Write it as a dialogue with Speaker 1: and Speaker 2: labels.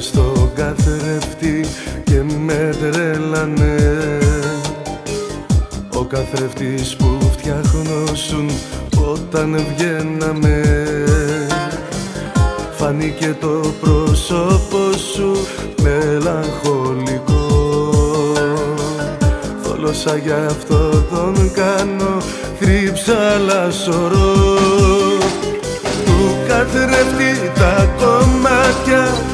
Speaker 1: στον καθρέφτη και με τρέλανε. Ο καθρέφτης που φτιάχνωσουν όταν βγαίναμε. Φάνηκε το πρόσωπο σου μελαγχολικό. Θόλωσα γι' αυτό τον κάνω θρύψαλα σωρό. Του καθρέφτη τα κομμάτια